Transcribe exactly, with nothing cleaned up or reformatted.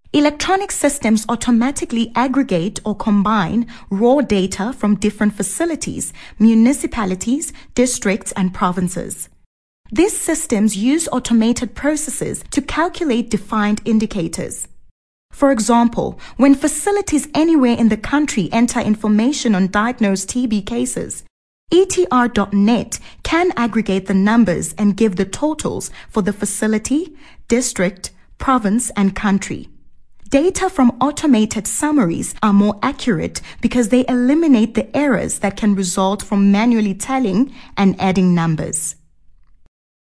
Electronic systems automatically aggregate or combine raw data from different facilities, municipalities, districts, and provinces. These systems use automated processes to calculate defined indicators. For example, when facilities anywhere in the country enter information on diagnosed T B cases, E T R dot net can aggregate the numbers and give the totals for the facility, district, province, and country. Data from automated summaries are more accurate because they eliminate the errors that can result from manually telling and adding numbers.